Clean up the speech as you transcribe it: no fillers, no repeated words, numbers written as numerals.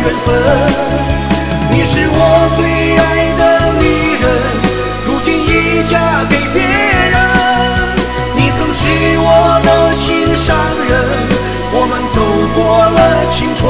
缘分。你是我最爱的女人，如今已嫁给别人。你曾是我的心上人，我们走过了青春。